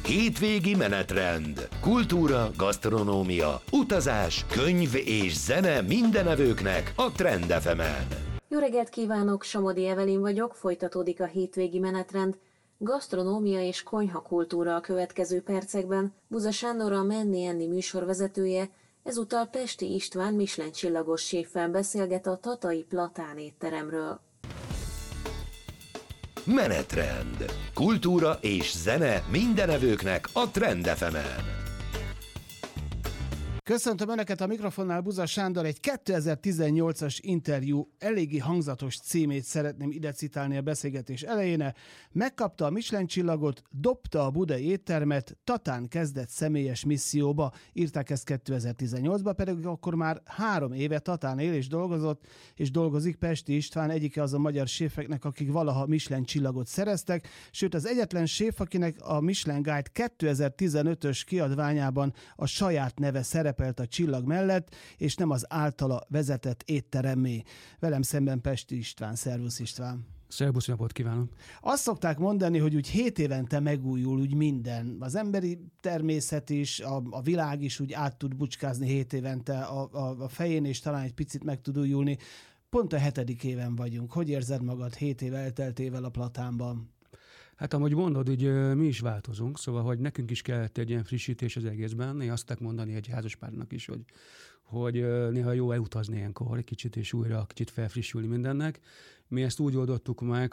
Hétvégi menetrend. Kultúra, gasztronómia, utazás, könyv és zene mindenevőknek a Trend FM-en. Jó reggelt kívánok, Somodi Evelin vagyok, folytatódik a hétvégi menetrend. Gasztronómia és konyhakultúra a következő percekben. Buza Sándor, a Menni-enni műsorvezetője, ezúttal Pesti István Michelin csillagos séffel beszélget a tatai Platán étteremről. Menetrend. Kultúra és zene mindenevőknek a Trend FM-en. Köszöntöm Önöket, a mikrofonnál Buza Sándor. Egy 2018-as interjú eléggé hangzatos címét szeretném ide citálni a beszélgetés elején. Megkapta a Michelin csillagot, dobta a budai éttermet, Tatán kezdett személyes misszióba. Írták ezt 2018-ban, pedig akkor már 3 éve Tatán él és dolgozott, és dolgozik Pesti István, egyike az a magyar séfeknek, akik valaha Michelin csillagot szereztek, sőt az egyetlen séf, akinek a Michelin Guide 2015-ös kiadványában a saját neve szerepelt a csillag mellett, és nem az általa vezetett étteremmé. Velem szemben Pesti István. Szervusz István! Szervusz, napot kívánok! Azt szokták mondani, hogy úgy 7 évente megújul úgy minden. Az emberi természet is, a világ is úgy át tud bucskázni 7 évente a fején, és talán egy picit meg tud újulni. Pont a 7. éven vagyunk. Hogy érzed magad 7 év elteltével a Platánban? Hát ahogy mondod, hogy mi is változunk, szóval, hogy nekünk is kellett egy ilyen frissítés az egészben. Én azt tudok mondani egy házaspárnak is, hogy néha jó elutazni ilyenkor egy kicsit, és újra kicsit felfrissülni mindennek. Mi ezt úgy oldottuk meg,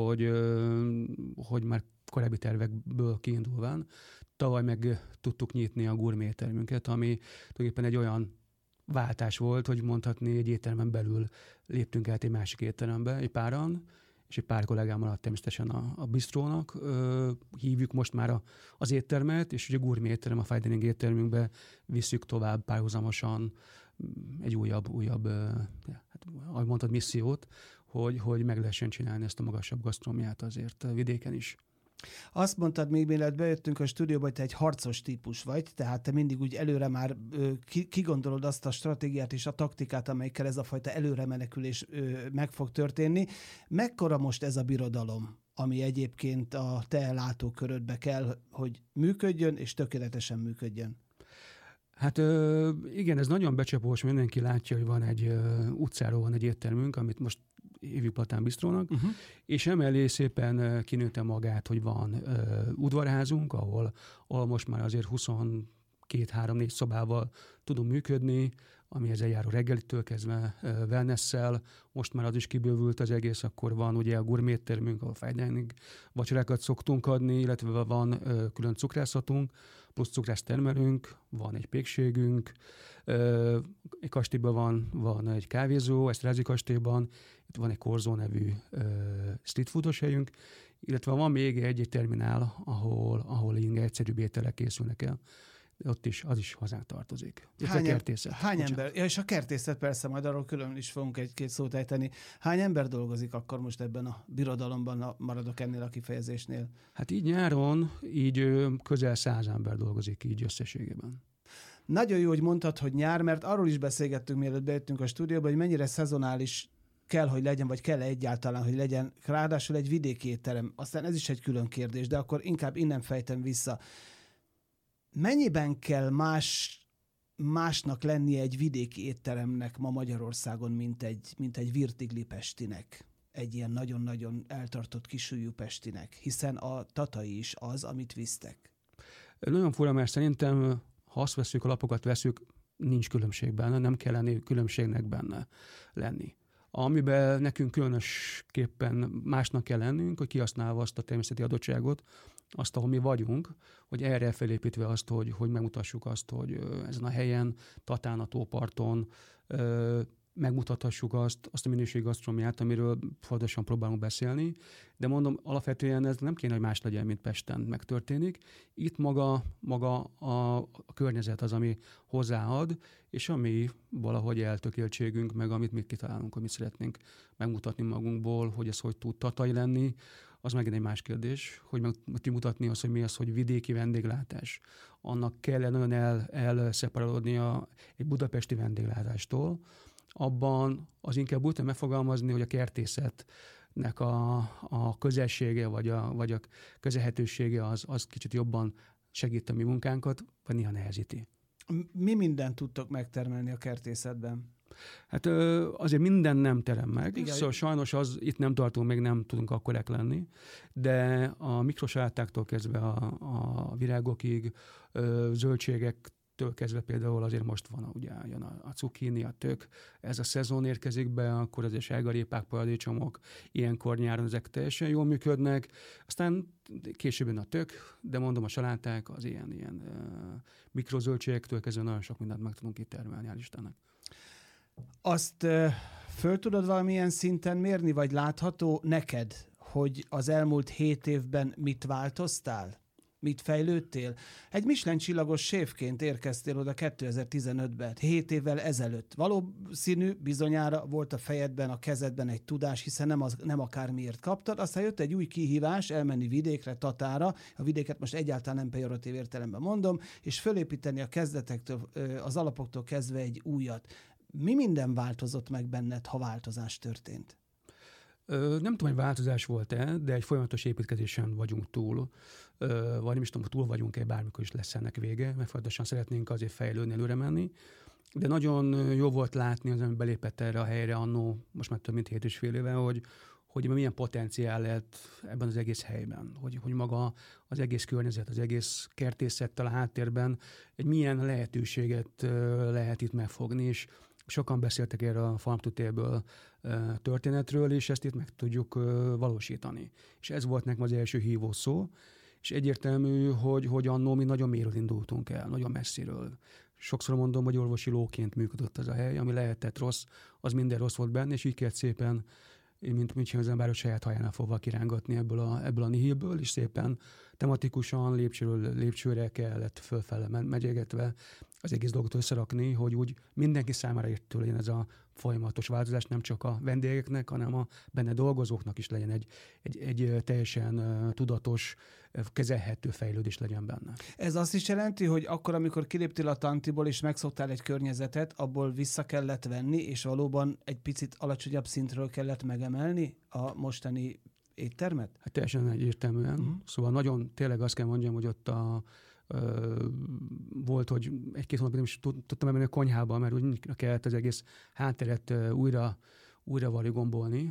hogy már korábbi tervekből kiindulván tavaly meg tudtuk nyitni a gourmet-éttermünket, ami tulajdonképpen egy olyan váltás volt, hogy mondhatni, egy éttermen belül léptünk át egy másik étterembe, egy páran, és egy pár kollégámmal természetesen a bistrónak hívjuk most már az éttermet, és ugye a gourmet étterem, a fine dining éttermünkbe visszük tovább párhuzamosan egy újabb hát, ahogy mondtad, missziót, hogy meg lehessen csinálni ezt a magasabb gasztronómiát azért vidéken is. Azt mondtad még, mielőtt bejöttünk a stúdióba, hogy te egy harcos típus vagy, tehát te mindig úgy előre már kigondolod azt a stratégiát és a taktikát, amelyikkel ez a fajta előre menekülés meg fog történni. Mekkora most ez a birodalom, ami egyébként a te látókörödbe kell, hogy működjön és tökéletesen működjön? Hát igen, ez nagyon becsapós, mindenki látja, hogy van egy utcáról van egy éttermünk, amit most hívjuk Platán bistrónak, és emellé szépen kinőtte magát, hogy van udvarházunk, ahol most már azért 22-3-4 szobával tudunk működni, ami ezzel járó reggelitől kezdve wellness-szel, most már az is kibővült az egész, akkor van ugye a gourmet termünk, ahol fine dining vacsorákat szoktunk adni, illetve van külön cukrászatunk, plusz cukrász termelünk, van egy pékségünk, egy kastélyban van egy kávézó, Eszterházy kastélyban, itt van egy Korzó nevű street foodos helyünk, illetve van még egy terminál, ahol ilyen egyszerűbb ételek készülnek el. Ott is, az is hozzánk tartozik. Hány ember? Ja, és a kertészet persze, majd arról külön is fogunk egy-két szót ejteni. Hány ember dolgozik akkor most ebben a birodalomban, maradok ennél a kifejezésnél? Hát így nyáron, így közel 100 ember dolgozik így összességében. Nagyon jó, hogy mondtad, hogy nyár, mert arról is beszélgettünk, mielőtt bejöttünk a stúdióba, hogy mennyire szezonális kell, hogy legyen, vagy kell egyáltalán, hogy legyen, ráadásul egy vidéki étterem. Aztán ez is egy külön kérdés, de akkor inkább innen fejtem vissza. Mennyiben kell másnak lennie egy vidéki étteremnek ma Magyarországon, mint egy Virtigli Pestinek, egy ilyen nagyon-nagyon eltartott kisúlyú Pestinek, hiszen a tatai is az, amit visztek? Nagyon fura, mert szerintem, ha azt veszük, a lapokat veszük, nincs különbség benne, nem kell lenni különbségnek benne lenni. Amiben nekünk különösképpen másnak kell lennünk, hogy kihasználva azt a természeti adottságot, azt, ahol mi vagyunk, hogy erre felépítve azt, hogy megmutassuk azt, hogy ezen a helyen, Tatán, a tóparton megmutathassuk azt a minőségi gasztronómiát, amiről fontosan próbálunk beszélni, de mondom, alapvetően ez nem kéne, hogy más legyen, mint Pesten megtörténik. Itt maga a környezet az, ami hozzáad, és ami valahogy eltökéltségünk, meg amit mi kitalálunk, hogy mit szeretnénk megmutatni magunkból, hogy ez hogy tud tatai lenni, az megint egy más kérdés, hogy megmutatni azt, hogy mi az, hogy vidéki vendéglátás. Annak kell nagyon elszeparálódnia egy budapesti vendéglátástól. Abban az inkább úgy megfogalmazni, hogy a kertészetnek a közelsége, vagy a közelhetősége az kicsit jobban segít a mi munkánkat, vagy néha nehezíti. Mi mindent tudtok megtermelni a kertészetben? Hát azért minden nem terem meg, Igen. szóval sajnos itt nem tartunk, még nem tudunk akkorák lenni, de a mikrosalátáktól kezdve a virágokig, zöldségektől kezdve például azért most van, ugye jön a cukkini, a tök, ez a szezon érkezik be, akkor azért sárgarépák, paradicsomok, ilyenkor nyáron ezek teljesen jól működnek, aztán később jön a tök, de mondom a saláták, az ilyen mikrozöldségektől kezdve nagyon sok mindent meg tudunk itt termelni, hál' Istennek. Azt föl tudod valamilyen szinten mérni, vagy látható neked, hogy az elmúlt 7 évben mit változtál? Mit fejlődtél? Egy Michelin csillagos séfként érkeztél oda 2015-ben, 7 évvel ezelőtt. Valószínű, bizonyára volt a fejedben, a kezedben egy tudás, hiszen nem akármiért kaptad. Aztán jött egy új kihívás, elmenni vidékre, Tatára, a vidéket most egyáltalán nem pejoratív értelemben mondom, és fölépíteni a kezdetektől, az alapoktól kezdve egy újat. Mi minden változott meg benned, ha változás történt? Nem tudom, hogy változás volt-e, de egy folyamatos építkezésen vagyunk túl, vagy nem is tudom, túl vagyunk-e, bármikor is lesz ennek vége, mert folyamatosan szeretnénk azért fejlődni, előre menni. De nagyon jó volt látni, az, ami belépett erre a helyre annó, most már több mint 7,5 éve, hogy milyen potenciál lehet ebben az egész helyben, hogy maga az egész környezet, az egész kertészettel a háttérben egy milyen lehetőséget lehet itt megfogni, és sokan beszéltek erre a Farm to Table történetről, és ezt itt meg tudjuk valósítani. És ez volt nekem az első hívó szó, és egyértelmű, hogy annó mi nagyon mélyről indultunk el, nagyon messziről. Sokszor mondom, hogy orvosi lóként működött ez a hely, ami lehetett rossz, az minden rossz volt benne, és így kellett szépen, mint az ember, saját hajánál fogva kirángatni ebből a nihilből, és szépen tematikusan lépcsőről lépcsőre kellett fölfele megyegetve az egész dolgot összerakni, hogy úgy mindenki számára értő legyen ez a folyamatos változás, nem csak a vendégeknek, hanem a benne dolgozóknak is legyen egy teljesen tudatos, kezelhető fejlődés legyen benne. Ez azt is jelenti, hogy akkor, amikor kiléptél a Tantiból és megszoktál egy környezetet, abból vissza kellett venni, és valóban egy picit alacsonyabb szintről kellett megemelni a mostani éttermet? Hát teljesen egyértelműen. Uh-huh. Szóval nagyon tényleg azt kell mondjam, hogy ott volt, hogy 1-2 hónapig nem is tudtam menni a konyhába, mert úgy kellett az egész hátteret újra gombolni,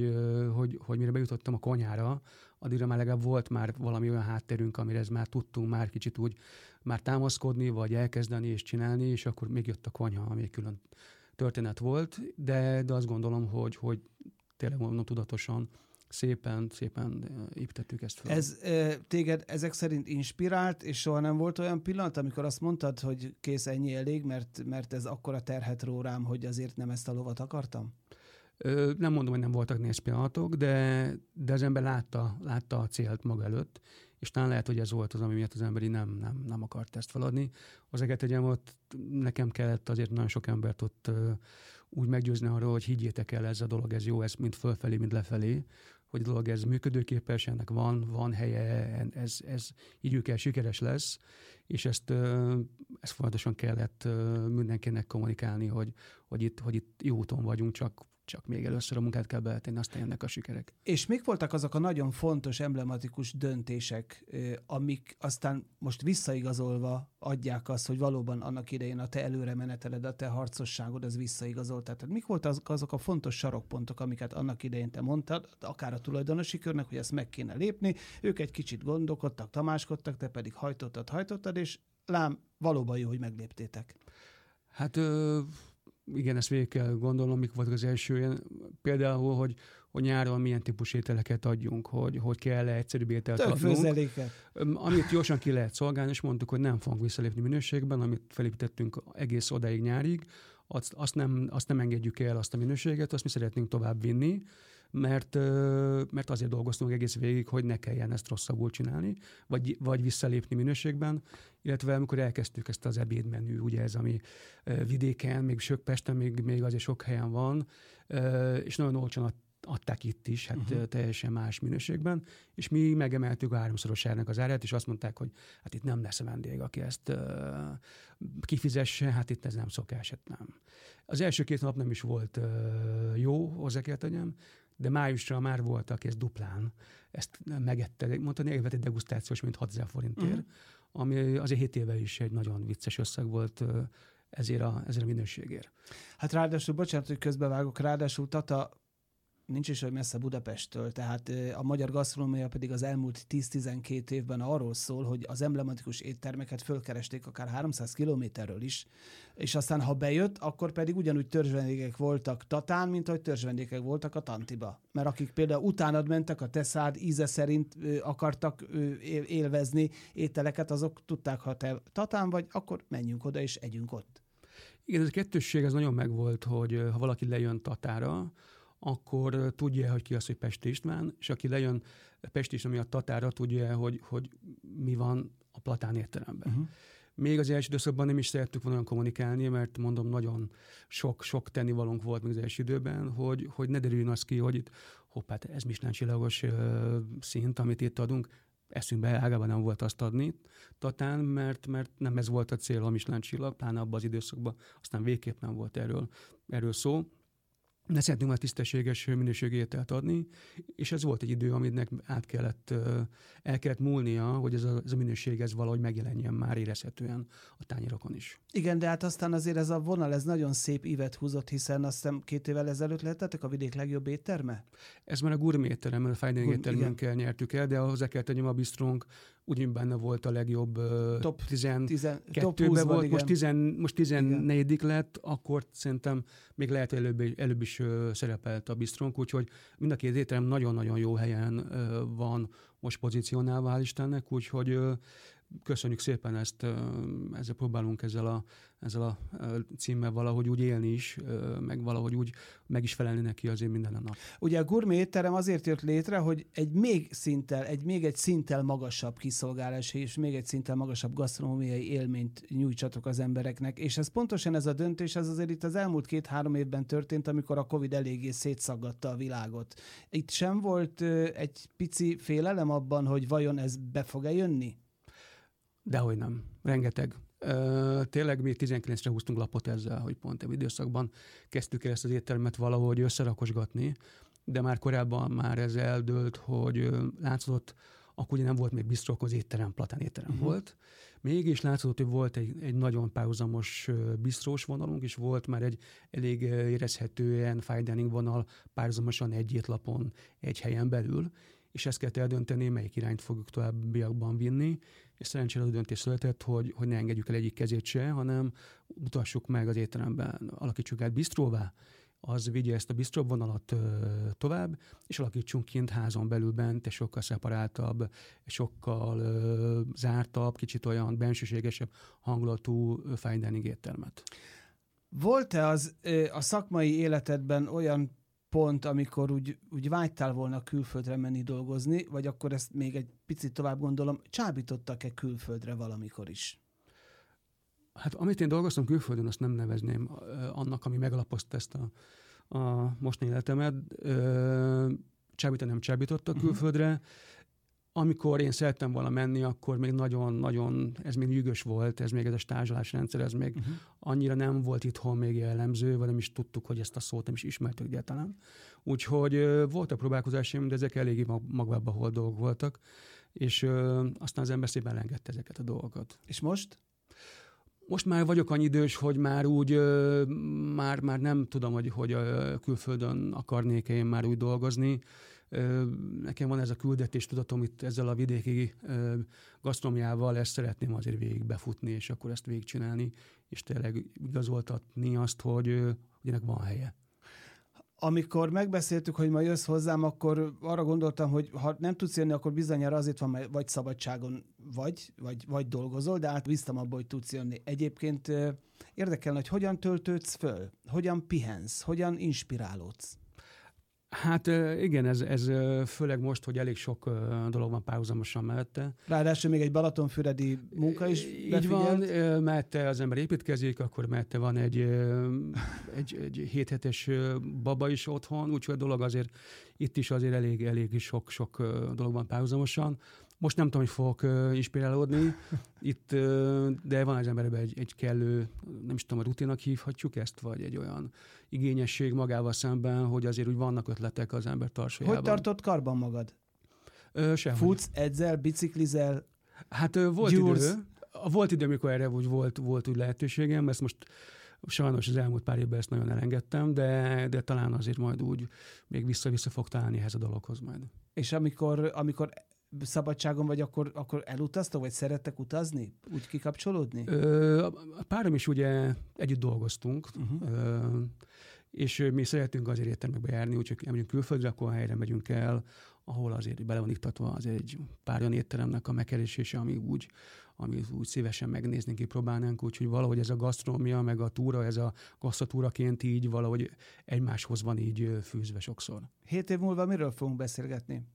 hogy mire bejutottam a konyhára, addigra már legalább volt már valami olyan hátterünk, amire ez már tudtunk már kicsit úgy már támaszkodni, vagy elkezdeni és csinálni, és akkor még jött a konyha, ami egy külön történet volt, de azt gondolom, hogy tényleg mondom tudatosan, szépen építettük ezt fel. Ez téged ezek szerint inspirált, és soha nem volt olyan pillanat, amikor azt mondtad, hogy kész, ennyi elég, mert ez akkora terhet ró rám, hogy azért nem ezt a lovat akartam? Nem mondom, hogy nem voltak nehéz pillanatok, de az ember látta a célt maga előtt, és talán lehet, hogy ez volt az, ami miatt az ember nem akart ezt feladni. Az Egetegyem ott nekem kellett azért nagyon sok embert ott úgy meggyőzni arról, hogy higgyétek el, ez a dolog, ez jó, ez mind fölfelé, mind lefelé, hogy a dolog ez működőképes, ennek van helye, ez így kell, sikeres lesz, és ezt folyamatosan kellett mindenkinek kommunikálni, hogy itt jó úton vagyunk, csak még először a munkát kell beletenni, aztán jönnek a sikerek. És mik voltak azok a nagyon fontos, emblematikus döntések, amik aztán most visszaigazolva adják azt, hogy valóban annak idején a te előre meneteled, a te harcosságod, ez visszaigazolt? Tehát mik voltak azok a fontos sarokpontok, amiket annak idején te mondtad, akár a tulajdonosi körnek, hogy ezt meg kéne lépni, ők egy kicsit gondolkodtak, tamáskodtak, te pedig hajtottad, és lám, valóban jó, hogy megléptétek. Hát igen, ezt végig kell gondolnom, mik voltak az első. Például, hogy nyáron milyen típusú ételeket adjunk, hogy kell-e egyszerűbb ételt adnunk. Főzeléket. Amit gyorsan ki lehet szolgálni, és mondtuk, hogy nem fogunk visszalépni minőségben, amit felépítettünk egész odáig nyárig, azt nem engedjük el, azt a minőséget, azt mi szeretnénk tovább vinni, mert azért dolgoztunk egész végig, hogy ne kelljen ezt rosszabbul csinálni, vagy visszalépni minőségben, illetve amikor elkezdtük ezt az ebédmenü, ugye ez, ami vidéken, még Pesten még azért sok helyen van, és nagyon olcsón adták itt is, hát teljesen más minőségben, és mi megemeltük a 3-szorosának az árát, és azt mondták, hogy hát itt nem lesz vendég, aki ezt kifizesse, hát itt ez nem szokás, hát nem. Az első 2 nap nem is volt jó, hozzá kell tegyem, de májusra már voltak ez duplán. Ezt megette, mondta, egy degustációs, mint 6000 forintért, ami azért 7 éve is egy nagyon vicces összeg volt ezért a minőségért. Hát ráadásul, bocsánat, hogy közbevágok, ráadásul Tata nincs is olyan messze Budapesttől, tehát a magyar gasztronómia pedig az elmúlt 10-12 évben arról szól, hogy az emblematikus éttermeket fölkeresték akár 300 kilométerről is, és aztán ha bejött, akkor pedig ugyanúgy törzsvendégek voltak Tatán, mint ahogy törzsvendégek voltak a Tantiba. Mert akik például utánad mentek, a te szád íze szerint akartak élvezni ételeket, azok tudták, ha te Tatán vagy, akkor menjünk oda és együnk ott. Igen, ez a kettősség ez nagyon megvolt, hogy ha valaki lejön Tatára, akkor tudja, hogy ki az, hogy Pesti István, és aki lejön Pesti István miatt Tatára, tudja, hogy mi van a Platán étteremben. Még az első időszakban nem is szerettük volna olyan kommunikálni, mert mondom, nagyon sok tennivalónk volt még az első időben, hogy ne derüljön az ki, hogy itt hoppá, ez Michelin csillagos szint, amit itt adunk. Eszünkbe ágában nem volt azt adni Tatán, mert nem ez volt a cél a Michelin csillag, pláne abban az időszakban, aztán végképp nem volt erről szó. De szeretnünk már tisztességes minőségi ételt adni, és ez volt egy idő, aminek el kellett múlnia, hogy ez a minőség ez valahogy megjelenjen már érezhetően a tányérokon is. Igen, de hát aztán azért ez a vonal, ez nagyon szép ívet húzott, hiszen azt hiszem 2 évvel ezelőtt lehettetek a vidék legjobb étterme? Ez már a gourmet étterem, a fine dining éttermünkkel nyertük el, de hozzá kell tennem, a bistrónk ugyan benne volt a legjobb top 12-ben volt, most 14. lett, akkor szerintem még lehet előbb is szerepelt a bistrónk, úgyhogy mind a 2 étterem nagyon-nagyon jó helyen van most pozícionálva, hál' Istennek, úgyhogy köszönjük szépen ezzel próbálunk ezzel a címmel valahogy úgy élni is, meg valahogy úgy meg is felelni neki azért minden nap. Ugye a gourmet étterem azért jött létre, hogy még egy szinttel magasabb kiszolgálás és még egy szinttel magasabb gasztronómiai élményt nyújtsatok az embereknek, és ez pontosan ez a döntés, ez azért itt az elmúlt 2-3 évben történt, amikor a Covid eléggé szétszaggatta a világot. Itt sem volt egy pici félelem abban, hogy vajon ez be fog-e jönni? Dehogy nem. Rengeteg. Tényleg mi 19-re húztunk lapot ezzel, hogy pont ebben időszakban kezdtük el ezt az éttermet valahogy összerakosgatni, de már korábban már ez eldőlt, hogy látszott, akkor ugye nem volt még bistrók, az étterem, Platán étterem volt. Mégis látszott, hogy volt egy nagyon párhuzamos bistrós vonalunk, és volt már egy elég érezhetően fine dining vonal párhuzamosan egy étlapon, egy helyen belül, és ezt kell eldönteni, melyik irányt fogjuk továbbiakban vinni, és szerencsére a döntés született, hogy ne engedjük el egyik kezét se, hanem mutassuk meg az étteremben, alakítsuk át bistróvá, az vigye ezt a bistró vonalat tovább, és alakítsunk kint házon belül bent, és sokkal szeparáltabb, sokkal zártabb, kicsit olyan bensőségesebb hangulatú fine dining éttermet. Volt-e a szakmai életedben olyan pont, amikor úgy vágytál volna külföldre menni dolgozni, vagy akkor ezt még egy picit tovább gondolom, csábítottak-e külföldre valamikor is? Hát amit én dolgoztam külföldön, azt nem nevezném annak, ami megalapozta ezt a mostani életemet. Csábítani nem csábítottak külföldre. Amikor én szerettem volna menni, akkor még nagyon-nagyon, ez még nyűgös volt, ez a stázsolás rendszer, ez még annyira nem volt itthon még jellemző, vagy nem is tudtuk, hogy ezt a szót nem is ismertük egyáltalán. Úgyhogy voltak próbálkozásaim, de ezek eléggé magában hol dolgok voltak, és aztán az ember szépen elengedte ezeket a dolgokat. És most? Most már vagyok annyi idős, hogy már úgy, már nem tudom, hogy külföldön akarnék én már úgy dolgozni. Nekem van ez a küldetés tudatom itt ezzel a vidéki gasztronómiával, ezt szeretném azért végig befutni, és akkor ezt végigcsinálni, és tényleg igazoltatni azt, hogy ennek van helye. Amikor megbeszéltük, hogy ma jössz hozzám, akkor arra gondoltam, hogy ha nem tudsz jönni, akkor bizonyára azért van, mert vagy szabadságon vagy dolgozol, de bíztam abba, hogy tudsz jönni. Egyébként érdekelne, hogy hogyan töltődsz föl, hogyan pihensz, hogyan inspirálódsz? Hát igen, ez főleg most, hogy elég sok dolog van párhuzamosan mellette. Ráadásul még egy balatonfüredi munka is befigyelt. Így van, mellette az ember építkezik, akkor mellette van egy 7 hetes baba is otthon, úgyhogy a dolog azért itt is azért elég sok dolog van párhuzamosan. Most nem tudom, hogy fogok inspirálódni itt, de van az emberben egy kellő, nem is tudom, a rutinnak hívhatjuk ezt, vagy egy olyan igényesség magával szemben, hogy azért úgy vannak ötletek az ember tarsajában. Hogy tartott karban magad? Sehogy. Futsz, edzel, biciklizel? Hát volt idő, amikor erre úgy volt úgy lehetőségem, ezt most sajnos az elmúlt pár évben ezt nagyon elengedtem, de talán azért majd úgy még vissza fog találni ehhez a dologhoz majd. És amikor szabadságon vagy, akkor elutaztok, vagy szerettek utazni? Úgy kikapcsolódni? A párom is ugye együtt dolgoztunk, és mi szeretünk azért éttermekbe járni, úgyhogy elmegyünk külföldre, akkor a helyre megyünk el, ahol azért bele van iktatva azért egy pár olyan étteremnek a megkeresése, ami úgy szívesen megnéznénk, kipróbálnánk, úgyhogy valahogy ez a gasztronómia, meg a túra, ez a gasztatúraként így valahogy egymáshoz van így fűzve sokszor. 7 év múlva miről fogunk beszélgetni?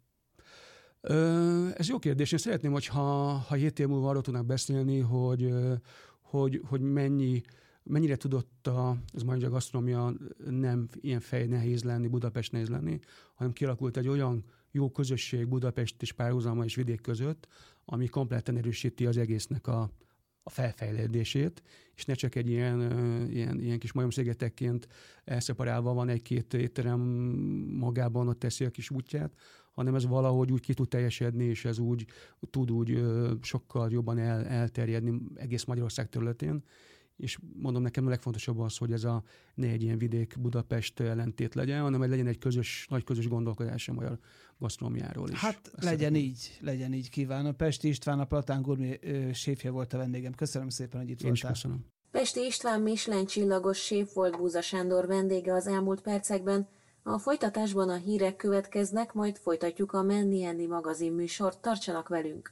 Ez jó kérdés. Én szeretném, ha 7 év múlva arról tudnak beszélni, hogy mennyire tudott ez majd a gasztronómia nem ilyen nehéz lenni, Budapest nehéz lenni, hanem kialakult egy olyan jó közösség Budapest és párhuzama és vidék között, ami kompletten erősíti az egésznek a felfejlődését, és ne csak egy ilyen kis majomszigetekként elszeparálva van egy-két étterem magában, ott teszi a kis útját, hanem ez valahogy úgy ki tud teljesedni, és ez úgy tud sokkal jobban elterjedni egész Magyarország területén. És mondom, nekem a legfontosabb az, hogy ne egy ilyen vidék-Budapest ellentét legyen, hanem hogy legyen egy nagy közös gondolkodás a magyar gasztronómiáról is. Hát legyen így kívánom. Pesti István, a Platán Gourmet séfje volt a vendégem. Köszönöm szépen, hogy itt voltál. Én is köszönöm. Pesti István Michelin csillagos séf volt Búza Sándor vendége az elmúlt percekben. A folytatásban a hírek következnek, majd folytatjuk a Menni Enni magazin műsort. Tartsanak velünk!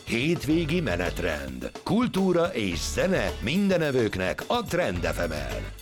Hétvégi menetrend. Kultúra és zene mindenevőknek a Trend FM-en.